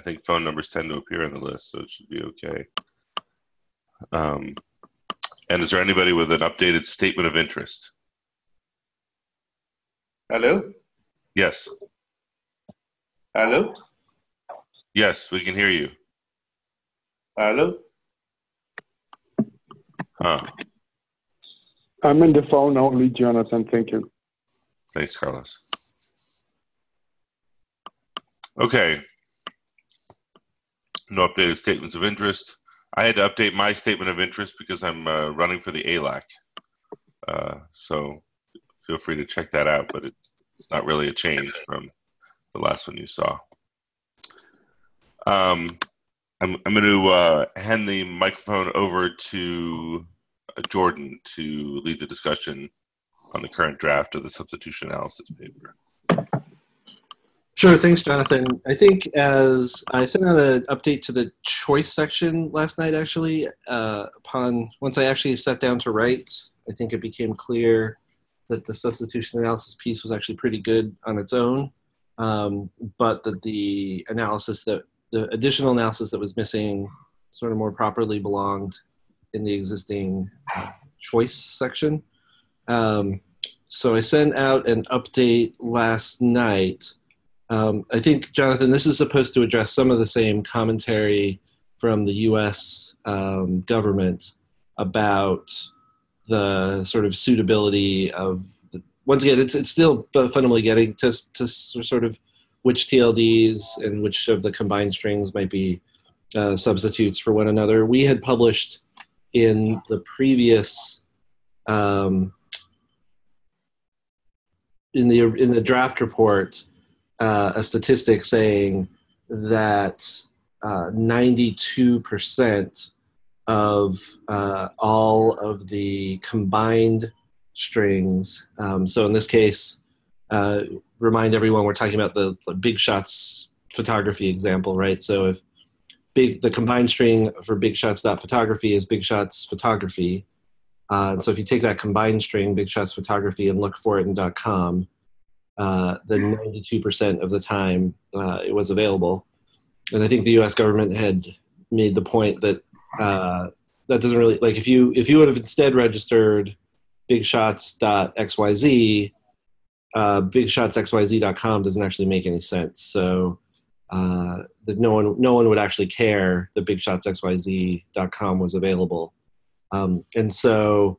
think phone numbers tend to appear on the list, so it should be okay. And is there anybody with an updated statement of interest? Hello? Yes. Hello? Yes, we can hear you. Hello? Huh. I'm in the phone only, Jonathan. Thank you. Thanks, Carlos. Okay. No updated statements of interest. I had to update my statement of interest because I'm running for the ALAC. So feel free to check that out, but it's not really a change from the last one you saw. I'm going to hand the microphone over to Jordan to lead the discussion on the current draft of the substitution analysis paper. Sure, thanks, Jonathan. I think as I sent out an update to the choice section last night, actually, once I actually sat down to write, I think it became clear that the substitution analysis piece was actually pretty good on its own, but that the additional analysis that was missing sort of more properly belonged in the existing choice section. So I sent out an update last night. I think, Jonathan, this is supposed to address some of the same commentary from the U.S. Government about the sort of suitability of, once again, it's still fundamentally getting to sort of which TLDs and which of the combined strings might be substitutes for one another. We had published in the previous, in the draft report, a statistic saying that 92% of all of the combined strings, so in this case, remind everyone we're talking about the Big Shots photography example, right? So if the combined string for Big Shots.photography is Big Shots photography, so if you take that combined string, Big Shots photography, and look for it in .com, then 92% of the time it was available. And I think the U.S. government had made the point that that doesn't really, like, if you would have instead registered bigshots.xyz, bigshotsxyz.com doesn't actually make any sense. So that no one would actually care that bigshotsxyz.com was available. And so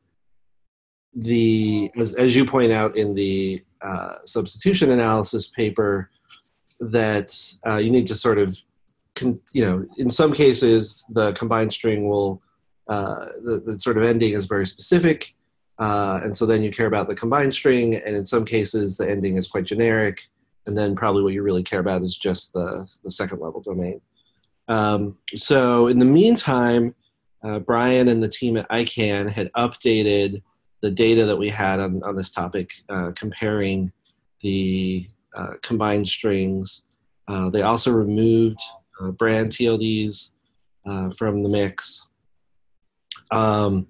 as you point out in the substitution analysis paper, that you need to sort of, in some cases, the combined string will, the sort of ending is very specific, and so then you care about the combined string, and in some cases, the ending is quite generic, and then probably what you really care about is just the second level domain. So in the meantime, Brian and the team at ICANN had updated the data that we had on this topic, comparing the combined strings. They also removed brand TLDs from the mix. And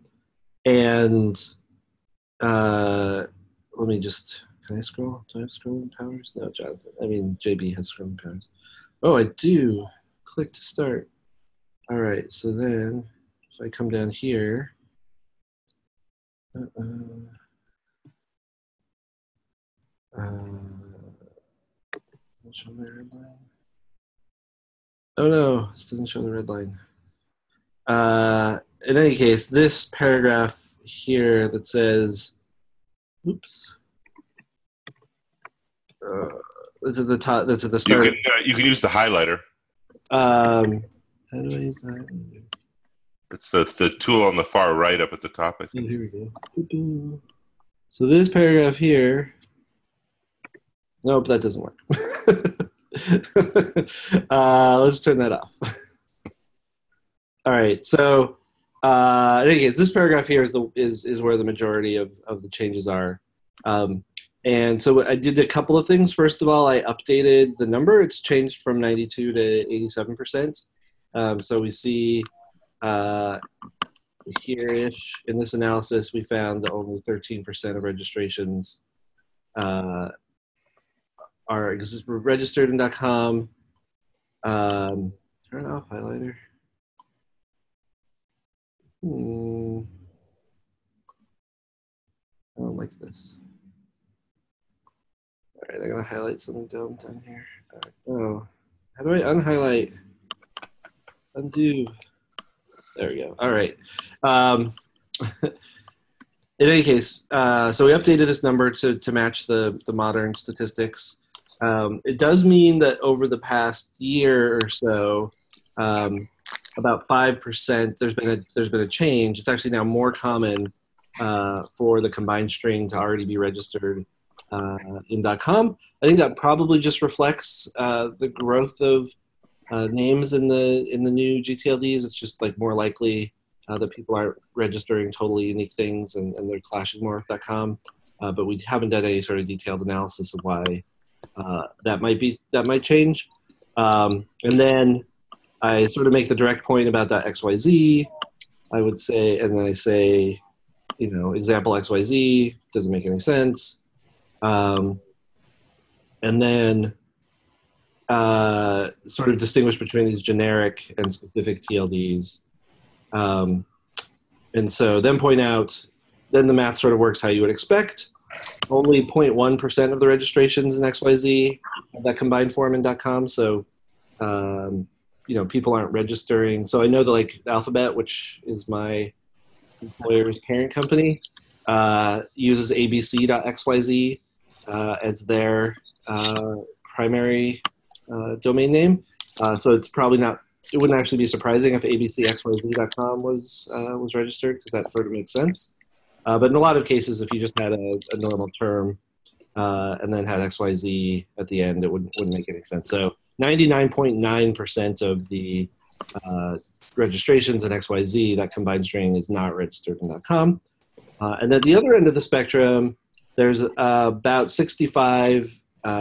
let me just, can I scroll? Do I have scrolling powers? No, Jonathan. I mean, JB has scrolling powers. Oh, I do. Click to start. All right, so then if I come down here, show my red line. Oh no, this doesn't show the red line. In any case, this paragraph here that says, oops, that's at the top, that's at the start. You can use the highlighter. How do I use that? It's the tool on the far right up at the top, I think. Oh, here we go. So this paragraph here, nope, that doesn't work. Let's turn that off. All right, so in any case, this paragraph here is where the majority of the changes are. And so I did a couple of things. First of all, I updated the number. It's changed from 92 to 87%. So we see here-ish in this analysis, we found that only 13% of registrations are registered in .com. Turn off highlighter. I don't like this. All right, I'm gonna highlight something dumb down here. Oh, how do I unhighlight? Undo. There we go. All right. In any case, so we updated this number to match the modern statistics. It does mean that over the past year or so, about 5%, there's been a change. It's actually now more common for the combined string to already be registered in .com. I think that probably just reflects the growth of names in the new GTLDs. It's just like more likely that people aren't registering totally unique things and they're clashing more with .com. But we haven't done any sort of detailed analysis of why that might change. And then I sort of make the direct point about .xyz. I would say, and then I say, example XYZ doesn't make any sense. And then sort of distinguish between these generic and specific TLDs. And so then point out, then the math sort of works how you would expect. Only 0.1% of the registrations in XYZ have that combined form in .com. So, people aren't registering. So I know that like Alphabet, which is my employer's parent company, uses abc.xyz as their primary domain name. So it's probably not, it wouldn't actually be surprising if abcxyz.com was registered, because that sort of makes sense. But in a lot of cases, if you just had a normal term and then had XYZ at the end, it wouldn't make any sense. So 99.9% of the registrations in XYZ, that combined string, is not registered in .com. And at the other end of the spectrum, there's about 65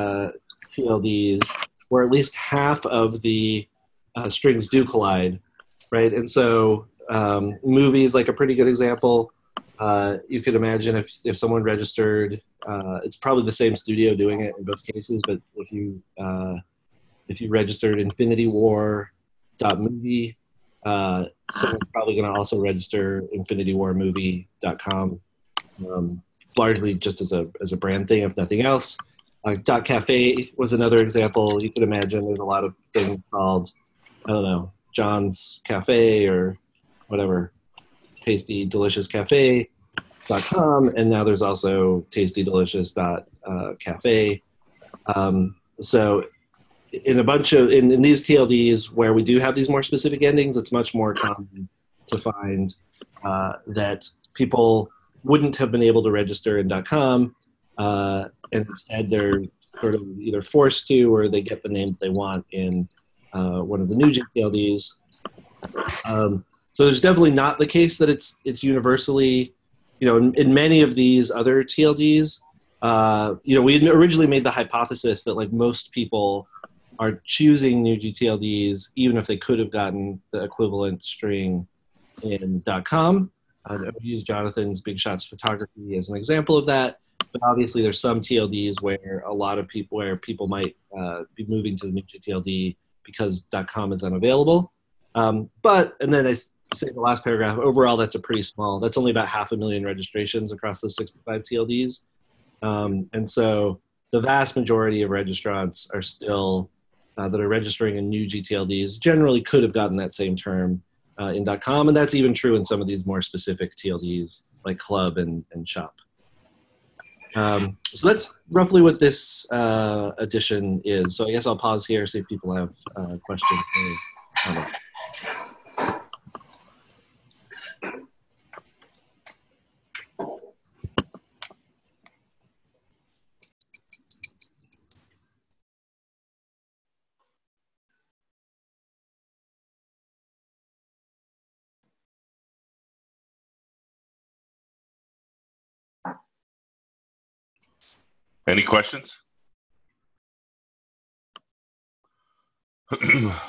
TLDs where at least half of the strings do collide, right? And so movies, like a pretty good example. You could imagine if someone registered, it's probably the same studio doing it in both cases, but if you registered Infinity War.movie, someone's probably going to also register infinitywarmovie.com, largely just as a brand thing, if nothing else. .cafe was another example. You could imagine there's a lot of things called, I don't know, John's Cafe or whatever, Tasty Delicious Cafe.com, and now there's also tastydelicious.cafe. So in a bunch of in these TLDs where we do have these more specific endings, it's much more common to find that people wouldn't have been able to register in .com, and instead they're sort of either forced to, or they get the name that they want in one of the new GTLDs. So there's definitely not the case that it's universally, in many of these other TLDs, we originally made the hypothesis that like most people are choosing new GTLDs even if they could have gotten the equivalent string in .com. I would use Jonathan's Big Shots Photography as an example of that. But obviously there's some TLDs where people might be moving to the new GTLD because .com is unavailable. And then I say in the last paragraph, overall that's that's only about 500,000 registrations across those 65 TLDs. And so the vast majority of registrants are still, that are registering in new GTLDs, generally could have gotten that same term in .com, and that's even true in some of these more specific TLDs like Club and Shop. So that's roughly what this edition is. So I guess I'll pause here, see if people have questions or comments. Any questions? I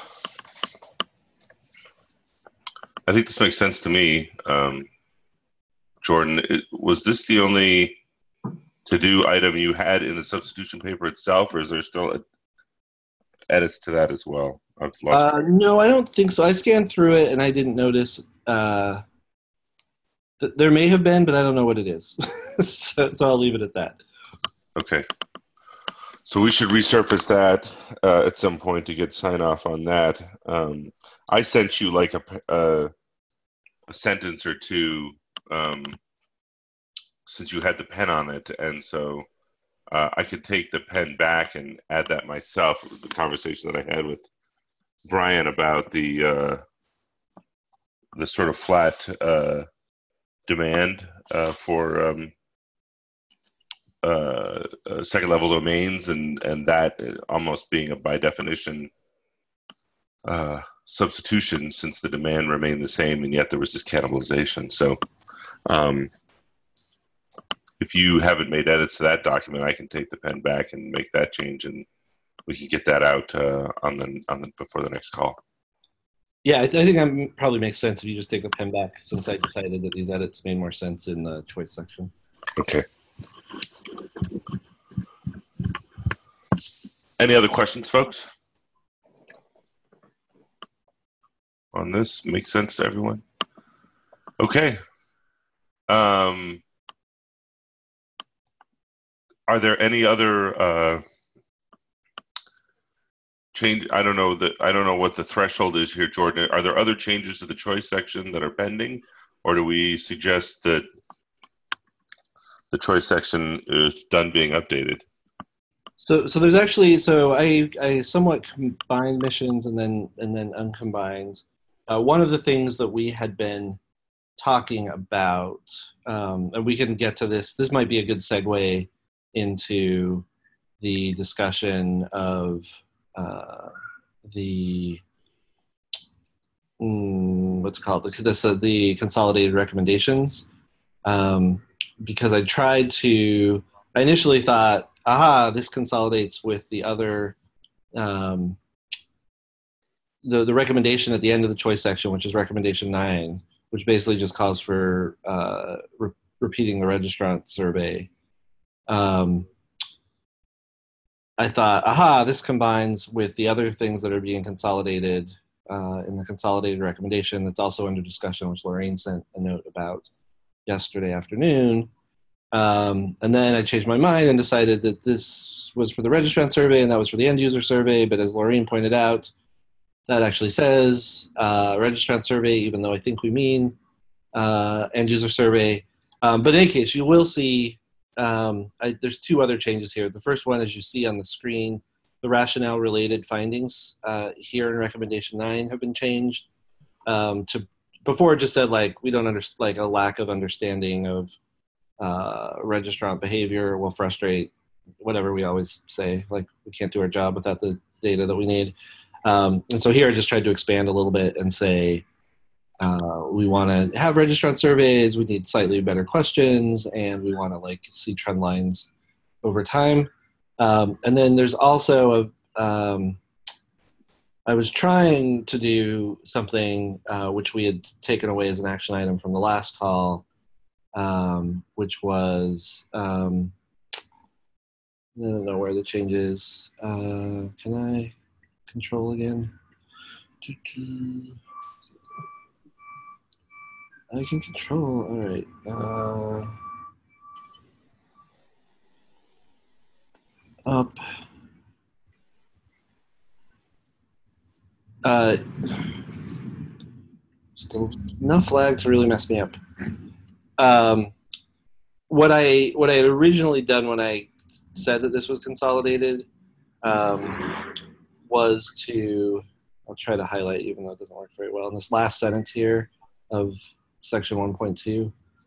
think this makes sense to me. Jordan, was this the only to-do item you had in the substitution paper itself, or is there still edits to that as well? I've lost. No, I don't think so. I scanned through it and I didn't notice. There may have been, but I don't know what it is. so I'll leave it at that. Okay. So we should resurface that at some point to get sign off on that. I sent you like a sentence or two since you had the pen on it, and so I could take the pen back and add that myself. It was the conversation that I had with Brian about the sort of flat demand for second level domains, and that almost being a by definition substitution, since the demand remained the same and yet there was this cannibalization. So if you haven't made edits to that document, I can take the pen back and make that change, and we can get that out on the before the next call. Yeah, I think that probably makes sense if you just take the pen back, since I decided that these edits made more sense in the choice section. Okay. Any other questions, folks? On this, makes sense to everyone? Okay. Are there any other change? I don't know what the threshold is here, Jordan. Are there other changes to the choice section that are pending, or do we suggest that the choice section is done being updated? So there's actually, I somewhat combined missions and then uncombined. One of the things that we had been talking about, and we can get to this. This might be a good segue into the discussion of the what's it called, the consolidated recommendations, because I initially thought, this consolidates with the other the recommendation at the end of the choice section, which is recommendation 9, which basically just calls for repeating the registrant survey. I thought, this combines with the other things that are being consolidated in the consolidated recommendation that's also under discussion, which Lorraine sent a note about yesterday afternoon. And then I changed my mind and decided that this was for the registrant survey and that was for the end user survey. But as Lorraine pointed out, that actually says registrant survey, even though I think we mean end user survey. But in any case, you will see there's 2 other changes here. The first one, as you see on the screen, the rationale related findings here in recommendation 9 have been changed. To before it just said we don't understand, like a lack of understanding of registrant behavior will frustrate, whatever we always say, we can't do our job without the data that we need. And so here I just tried to expand a little bit and say we want to have registrant surveys, we need slightly better questions, and we want to see trend lines over time. And then there's also I was trying to do something which we had taken away as an action item from the last call, which was, I don't know where the change is. Can I control again? I can control, all right. Up. Still enough lag to really mess me up. What I had originally done when I said that this was consolidated was to, I'll try to highlight even though it doesn't work very well, in this last sentence here of section 1.2,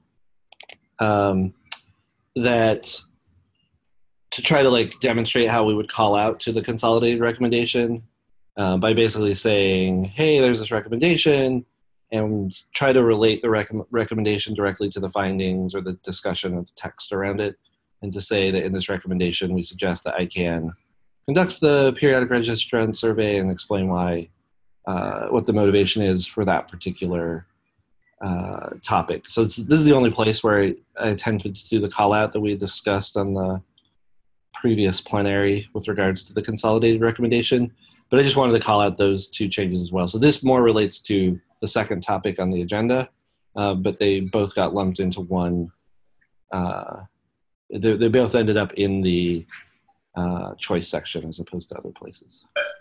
that to try to demonstrate how we would call out to the consolidated recommendation by basically saying, hey, there's this recommendation, and try to relate the recommendation directly to the findings or the discussion of the text around it, and to say that in this recommendation we suggest that ICANN conducts the periodic registrant survey and explain why, what the motivation is for that particular topic. So this is the only place where I attempted to do the call out that we discussed on the previous plenary with regards to the consolidated recommendation. But I just wanted to call out those two changes as well. So this more relates to the second topic on the agenda, but they both got lumped into one. They both ended up in the choice section as opposed to other places.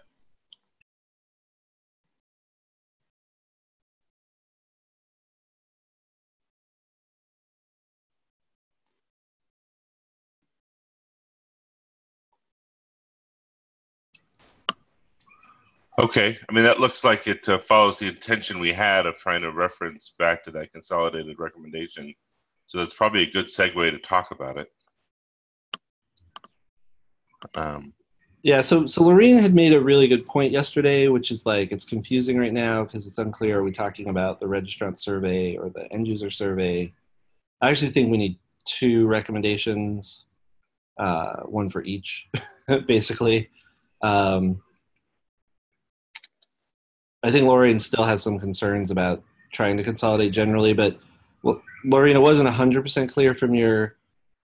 Okay, I mean, that looks like it follows the intention we had of trying to reference back to that consolidated recommendation. So that's probably a good segue to talk about it. Yeah, so Lorene had made a really good point yesterday, which is like it's confusing right now because it's unclear, are we talking about the registrant survey or the end user survey? I actually think we need two recommendations, one for each, basically. I think Lorraine still has some concerns about trying to consolidate generally, but well, Lorraine, it wasn't 100% clear from your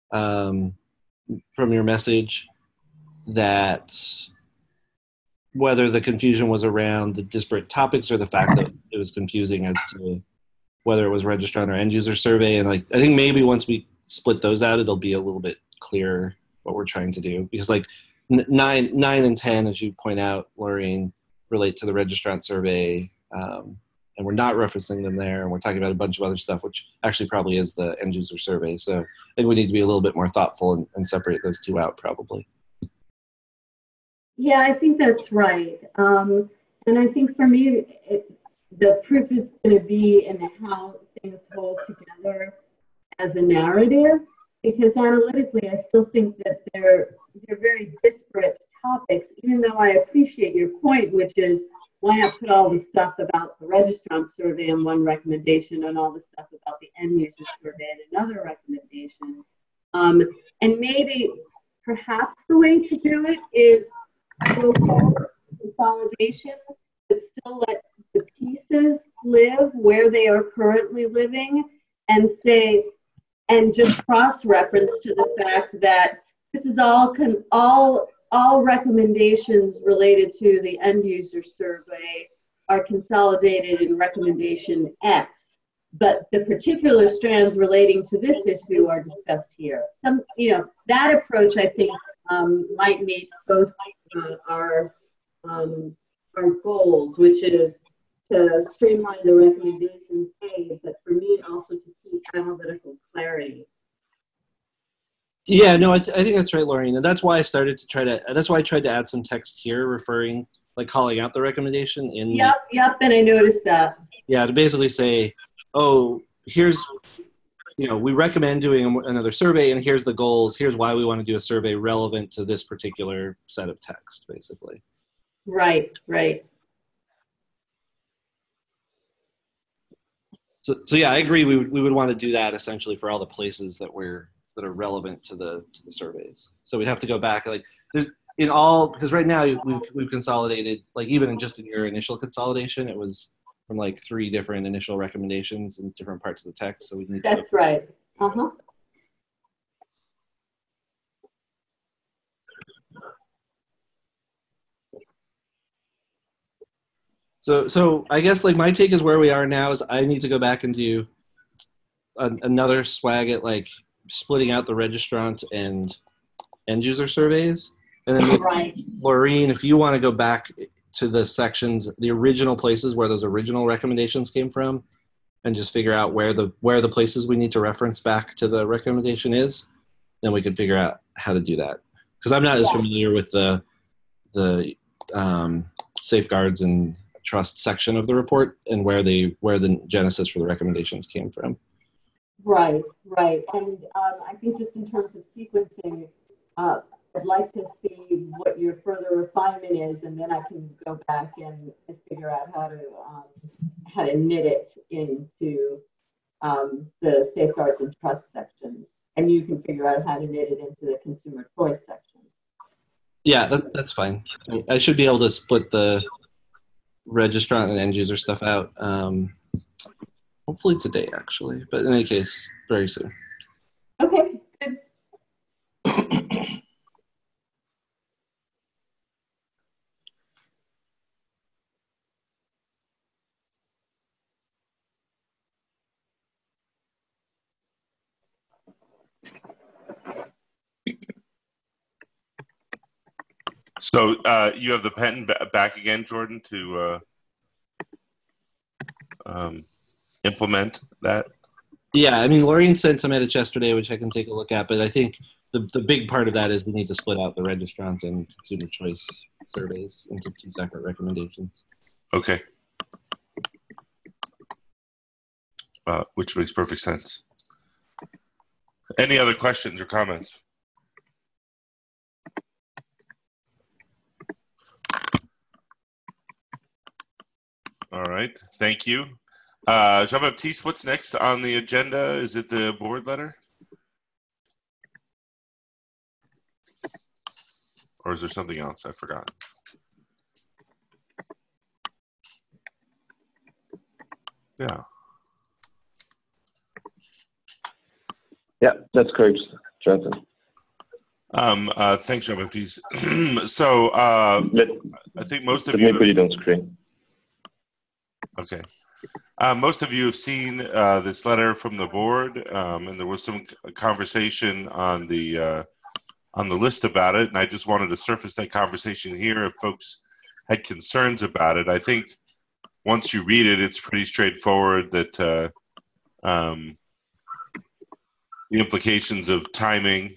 message that whether the confusion was around the disparate topics or the fact that it was confusing as to whether it was registrant or end user survey. And like, I think maybe once we split those out, it'll be a little bit clearer what we're trying to do, because like 9 and 10, as you point out, Lorraine, relate to the registrant survey, and we're not referencing them there, and we're talking about a bunch of other stuff, which actually probably is the end user survey. So I think we need to be a little bit more thoughtful and separate those two out, probably. Yeah, I think that's right. And I think for me, the proof is going to be in how things hold together as a narrative, because analytically, I still think that they're very disparate topics, even though I appreciate your point, which is why not put all the stuff about the registrant survey in one recommendation and all the stuff about the end user survey in another recommendation. And maybe perhaps the way to do it is consolidation, but still let the pieces live where they are currently living, and say, and just cross-reference to the fact that this is all recommendations related to the end user survey are consolidated in recommendation X, but the particular strands relating to this issue are discussed here. That approach, I think, might meet both our goals, which is to streamline the recommendations A, but for me also to keep analytical clarity. Yeah, no, I think that's right, Lorraine, and that's why I tried to add some text here, referring, like calling out the recommendation in. Yep, and I noticed that. Yeah, to basically say, oh, here's, we recommend doing another survey, and here's the goals. Here's why we want to do a survey relevant to this particular set of text, basically. Right. So yeah, I agree. We would want to do that essentially for all the places that are relevant to the surveys. So we'd have to go back, like because right now we've consolidated, like even in your initial consolidation, it was from like 3 different initial recommendations in different parts of the text. So we need. That's right. Uh-huh. So I guess like my take is where we are now is I need to go back and do another swag at like splitting out the registrant and end user surveys. And then right. Laureen, if you want to go back to the sections, the original places where those original recommendations came from, and just figure out where the places we need to reference back to the recommendation is, then we can figure out how to do that. Because I'm not as familiar with the safeguards and trust section of the report and where the genesis for the recommendations came from. Right. And I think just in terms of sequencing, I'd like to see what your further refinement is, and then I can go back and figure out how to knit it into the safeguards and trust sections, and you can figure out how to knit it into the consumer choice section. Yeah, that's fine. I should be able to split the registrant and end user stuff out. Hopefully today, actually, but in any case, very soon. Okay, good. So you have the pen back again, Jordan, to implement that? Yeah, I mean, Lorraine sent some edits yesterday, which I can take a look at, but I think the big part of that is we need to split out the registrant and consumer choice surveys into two separate recommendations. Okay. Which makes perfect sense. Any other questions or comments? All right, thank you. Jean-Baptiste, what's next on the agenda? Is it the board letter? Or is there something else I forgot? Yeah. Yeah, that's correct, Jonathan. Thanks, Jean-Baptiste. So I think most of Let you me put it on screen. Okay. Most of you have seen this letter from the board, and there was some conversation on the list about it, and I just wanted to surface that conversation here if folks had concerns about it. I think once you read it, it's pretty straightforward that the implications of timing,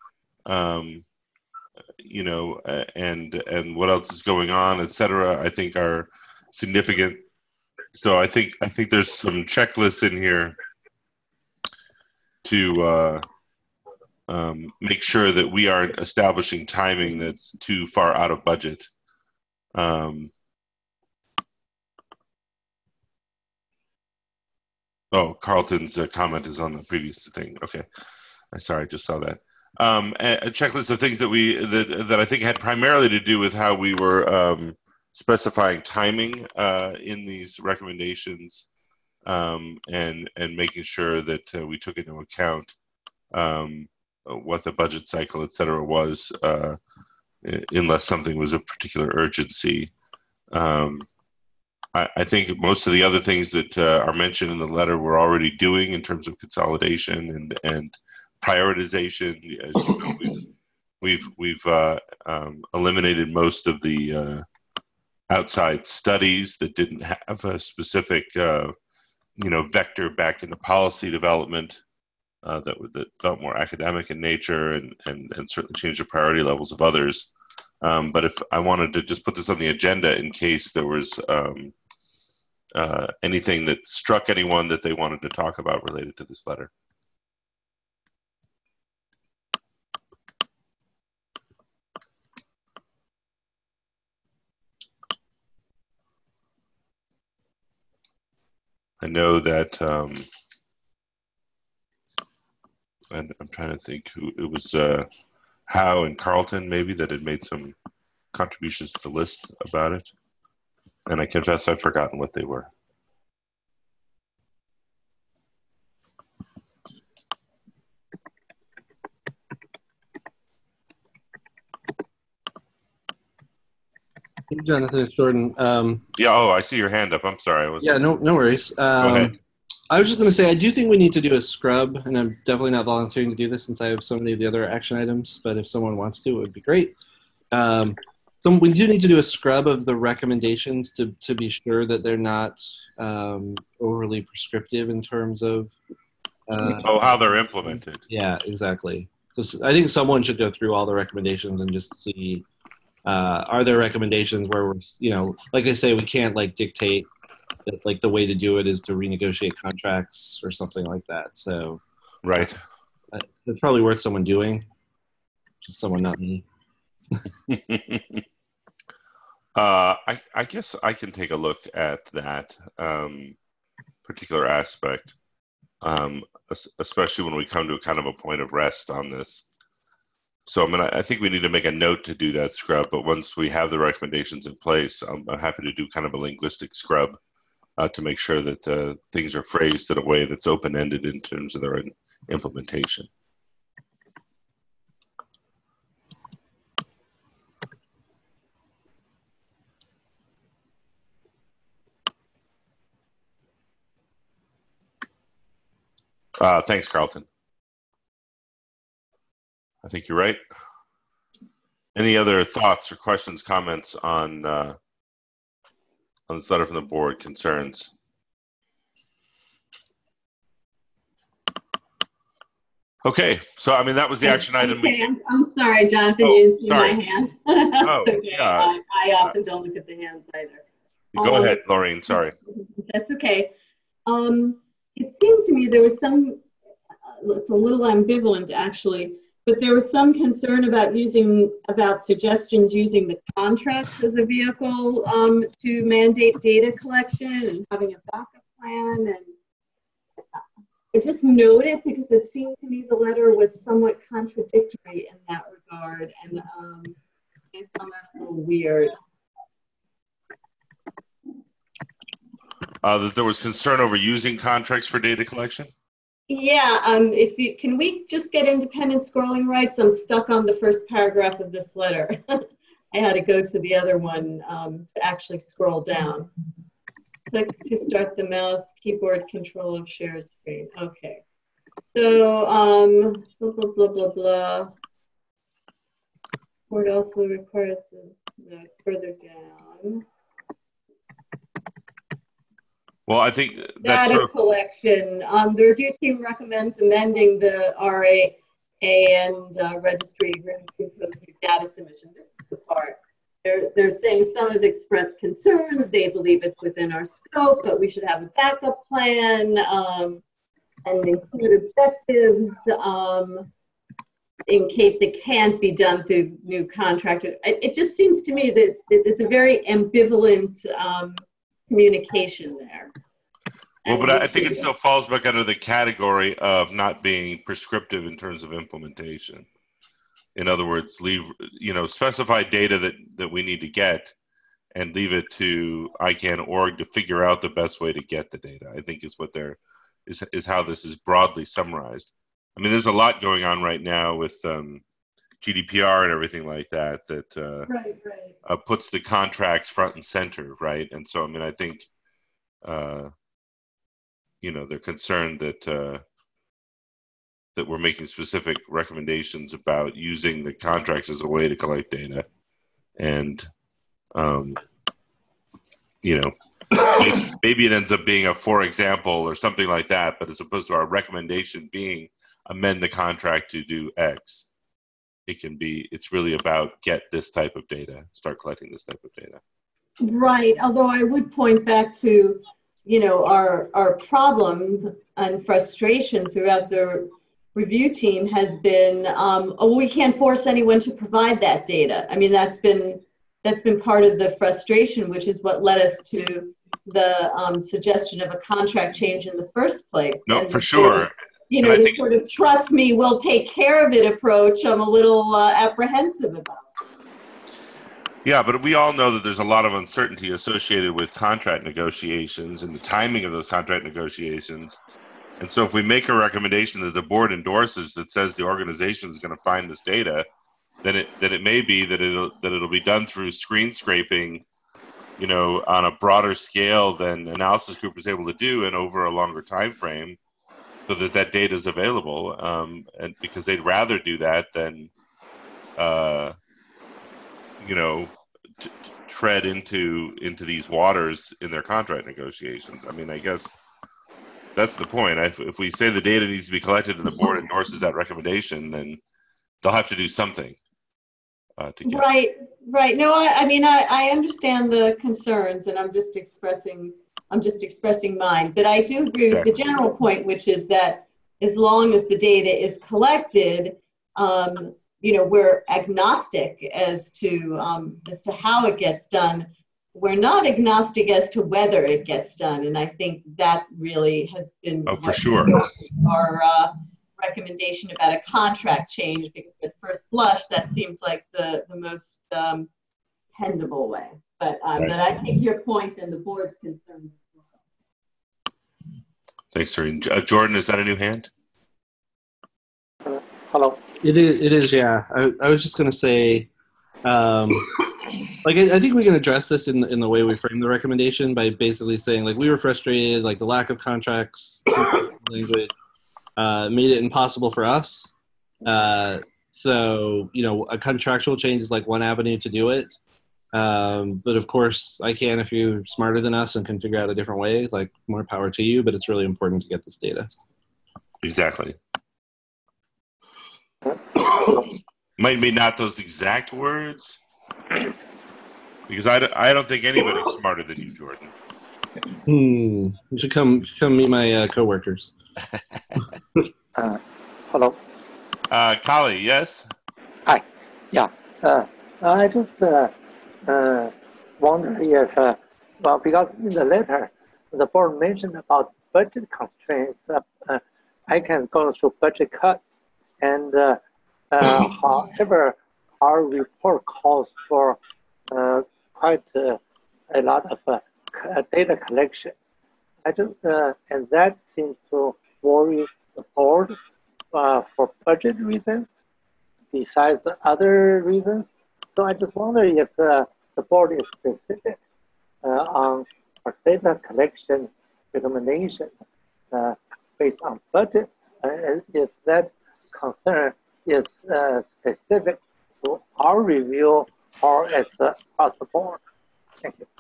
you know, and what else is going on, et cetera, I think are significant. So I think there's some checklists in here to make sure that we aren't establishing timing that's too far out of budget. Oh, Carlton's comment is on the previous thing. Okay, sorry, I just saw that. A checklist of things that that I think had primarily to do with how we were specifying timing in these recommendations, and making sure that we took into account what the budget cycle, et cetera, was, unless something was of particular urgency. I think most of the other things that are mentioned in the letter we're already doing in terms of consolidation and prioritization. As you know, we've eliminated most of the outside studies that didn't have a specific vector back into policy development that felt more academic in nature, and certainly changed the priority levels of others. But if I wanted to just put this on the agenda in case there was anything that struck anyone that they wanted to talk about related to this letter. I know that, and I'm trying to think who it was, Howe and Carlton maybe, that had made some contributions to the list about it. And I confess I've forgotten what they were. Hey, Jonathan, it's Jordan. Yeah, oh, I see your hand up. I'm sorry. No worries. Go ahead. I was just going to say, I do think we need to do a scrub, and I'm definitely not volunteering to do this since I have so many of the other action items, but if someone wants to, it would be great. So we do need to do a scrub of the recommendations to be sure that they're not overly prescriptive in terms of how they're implemented. Yeah, exactly. So I think someone should go through all the recommendations and just see, are there recommendations where we're, like I say, we can't dictate that the way to do it is to renegotiate contracts or something like that. So right, it's probably worth someone doing, just someone not me. I guess I can take a look at that particular aspect, especially when we come to a kind of a point of rest on this. So I think we need to make a note to do that scrub, but once we have the recommendations in place, I'm happy to do kind of a linguistic scrub to make sure that things are phrased in a way that's open-ended in terms of their implementation. Thanks, Carlton. I think you're right. Any other thoughts or questions, comments on this letter from the board, concerns? Okay, so I mean that was the action item. I'm sorry, Jonathan, Oh, you didn't see sorry. my hand. Oh, Okay. yeah. I often don't look at the hands either. Go ahead, Laureen. Sorry. That's okay. It seemed to me there was some, it's a little ambivalent actually, but there was some concern about suggestions using the contract as a vehicle to mandate data collection and having a backup plan. And I just noted because it seemed to me the letter was somewhat contradictory in that regard, and I found that a little weird. That there was concern over using contracts for data collection? Yeah, can we just get independent scrolling rights? I'm stuck on the first paragraph of this letter. I had to go to the other one to actually scroll down. Click to start the mouse, keyboard control of shared screen. Okay. So, blah, blah, blah, blah, blah. Board also requires, no, it's further down. Well, I think that's Data collection. The review team recommends amending the RA and registry agreement to include new data submission. This is the part. They're saying some have expressed concerns. They believe it's within our scope, but we should have a backup plan and include objectives in case it can't be done through new contract. It just seems to me that it's a very ambivalent communication there. Well, but I think it still falls back under the category of not being prescriptive in terms of implementation. In other words, specify data that we need to get and leave it to ICANN.org to figure out the best way to get the data, I think is what is how this is broadly summarized. I mean, there's a lot going on right now with GDPR and everything like that puts the contracts front and center, right? And so, I mean, I think, they're concerned that we're making specific recommendations about using the contracts as a way to collect data. And, maybe it ends up being a for example or something like that, but as opposed to our recommendation being amend the contract to do X, it's really about get this type of data, start collecting this type of data. Right, although I would point back to, our problem and frustration throughout the review team has been, we can't force anyone to provide that data. I mean, that's been part of the frustration, which is what led us to the suggestion of a contract change in the first place. No, for sure. The sort of trust me, we'll take care of it approach, I'm a little apprehensive about. Yeah, but we all know that there's a lot of uncertainty associated with contract negotiations and the timing of those contract negotiations. And so if we make a recommendation that the board endorses that says the organization is going to find this data, then it may be that it'll be done through screen scraping, on a broader scale than Analysis Group is able to do and over a longer time frame, so that data is available. And because they'd rather do that than tread into these waters in their contract negotiations. I mean, I guess that's the point. If we say the data needs to be collected and the board endorses that recommendation, then they'll have to do something to get it. Right. No, I understand the concerns, and I'm just expressing mine. But I do agree with the general point, which is that as long as the data is collected, we're agnostic as to how it gets done. We're not agnostic as to whether it gets done, and I think that really has been for sure our recommendation about a contract change, because at first blush that seems like the most dependable way. But I take your point and the board's concern. Thanks, Serene. Jordan, is that a new hand? Hello. It is, yeah. I was just going to say, I think we can address this in the way we frame the recommendation by basically saying, we were frustrated, the lack of contracts language made it impossible for us So, a contractual change is like one avenue to do it. But of course, I can if you're smarter than us and can figure out a different way, like more power to you, but it's really important to get this data. Exactly. Might be not those exact words, because I don't think anybody's smarter than you, Jordan. You should come meet my coworkers. Hello. Kali, yes? Hi. Yeah. I just wonder if, because in the letter, the board mentioned about budget constraints. I can go through budget cuts, and however, our report calls for quite a lot of data collection. And that seems to worry the board for budget reasons, besides the other reasons. So I just wonder if the board is specific on our data collection recommendation based on budget, and if that concern is specific to our review or as across the board. Thank you.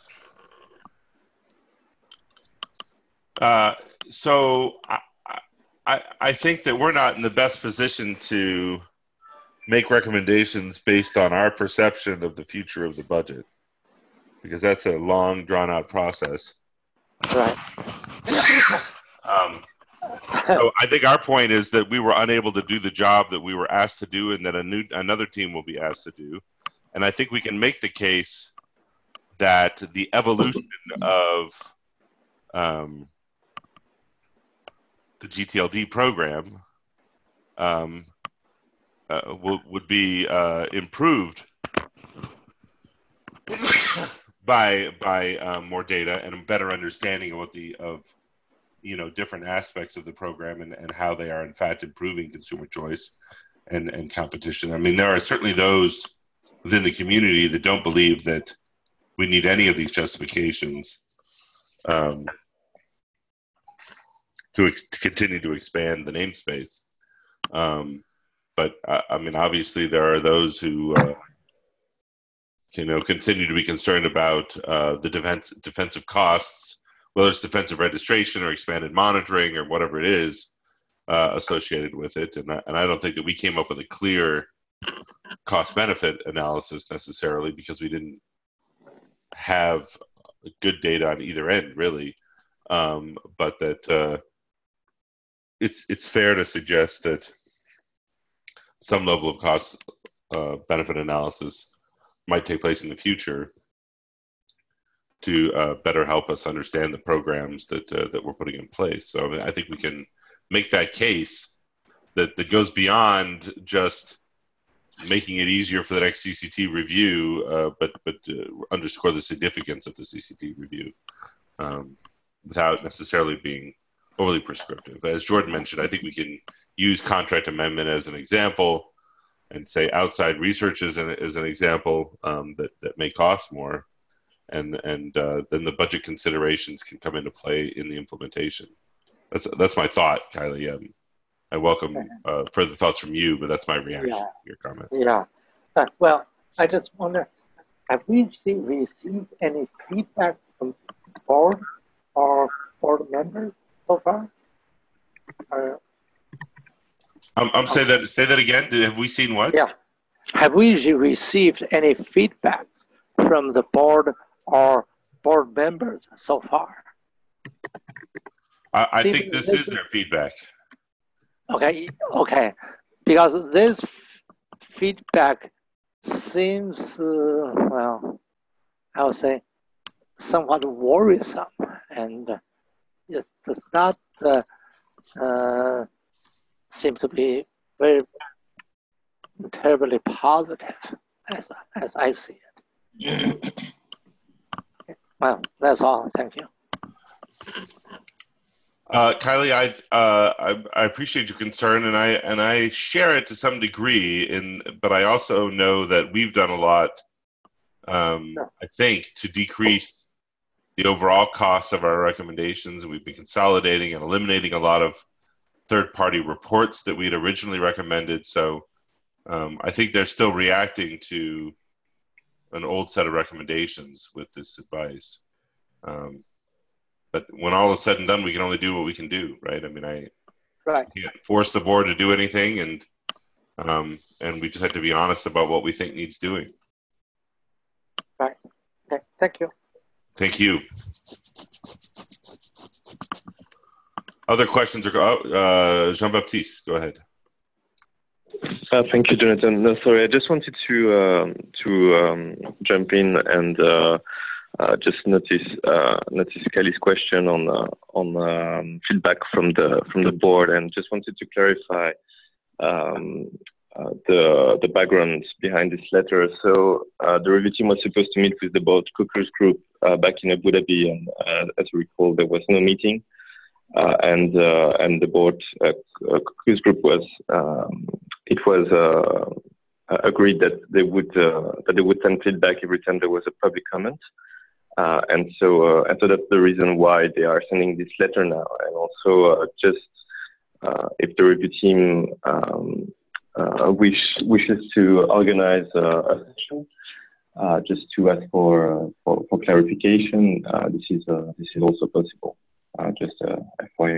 So I think that we're not in the best position to make recommendations based on our perception of the future of the budget, because that's a long, drawn-out process. Right. So I think our point is that we were unable to do the job that we were asked to do, and that another team will be asked to do. And I think we can make the case that the evolution of the GTLD program would be improved by more data and a better understanding of different aspects of the program and how they are in fact improving consumer choice and competition. I mean, there are certainly those within the community that don't believe that we need any of these justifications to continue to expand the namespace. But I mean, obviously, there are those who continue to be concerned about the defensive costs, whether it's defensive registration or expanded monitoring or whatever it is associated with it. And I don't think that we came up with a clear cost-benefit analysis necessarily, because we didn't have good data on either end, really. But that it's fair to suggest that some level of cost benefit analysis might take place in the future to better help us understand the programs that we're putting in place. So I mean, I think we can make that case that goes beyond just making it easier for the next CCT review, but underscore the significance of the CCT review without necessarily being overly prescriptive. As Jordan mentioned, I think we can use contract amendment as an example and say outside research as an example that may cost more, and then the budget considerations can come into play in the implementation. That's my thought, Kylie. I welcome further thoughts from you, but that's my reaction to your comment. Yeah. Well, I just wonder, have we received any feedback from board or board members so far? Say that again. Have we seen what? Yeah. Have we received any feedback from the board or board members so far? I think this is their feedback. Okay. Because this feedback seems, well, I would say, somewhat worrisome, and it does not seem to be very terribly positive as I see it. Well, that's all. Thank you. Kylie, I appreciate your concern, and I share it to some degree. But I also know that we've done a lot, I think, to decrease the overall costs of our recommendations. We've been consolidating and eliminating a lot of third-party reports that we had originally recommended. So I think they're still reacting to an old set of recommendations with this advice. But when all is said and done, we can only do what we can do, right? I mean, I Right. can't force the board to do anything, and we just have to be honest about what we think needs doing. Right. Okay. Thank you. Thank you. Other questions? Jean-Baptiste, go ahead. Thank you, Jonathan. No, sorry, I just wanted to jump in and just notice Kelly's question on feedback from the board, and just wanted to clarify the background behind this letter. So the review team was supposed to meet with the board caucus group back in Abu Dhabi, and as you recall, there was no meeting, and the board caucus group was agreed that they would send feedback every time there was a public comment, and so that's the reason why they are sending this letter now, and also if the review team wishes to organize a session just to ask for clarification, this is also possible. Just FYI.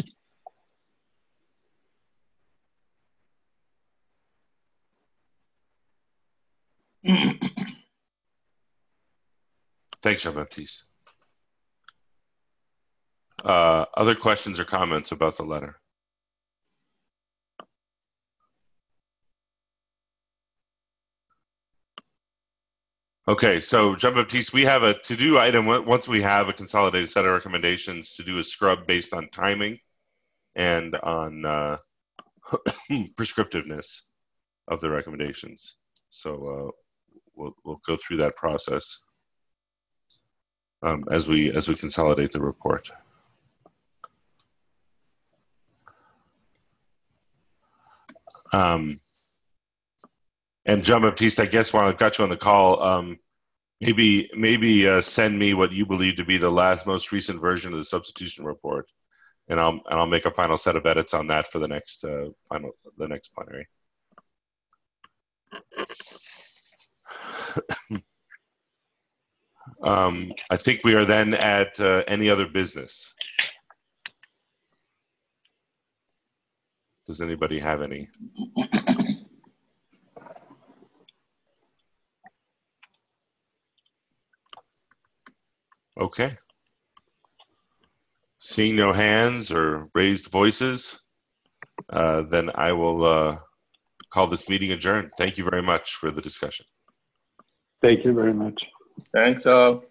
Thanks, Jean-Baptiste. Other questions or comments about the letter? Okay, so Jean-Baptiste, we have a to-do item once we have a consolidated set of recommendations to do a scrub based on timing and on prescriptiveness of the recommendations. So we'll go through that process as we consolidate the report. And Jean-Baptiste, I guess while I've got you on the call, maybe send me what you believe to be the most recent version of the substitution report, and I'll make a final set of edits on that for the next plenary. I think we are then at any other business. Does anybody have any? Okay. Seeing no hands or raised voices, then I will call this meeting adjourned. Thank you very much for the discussion. Thank you very much. Thanks all.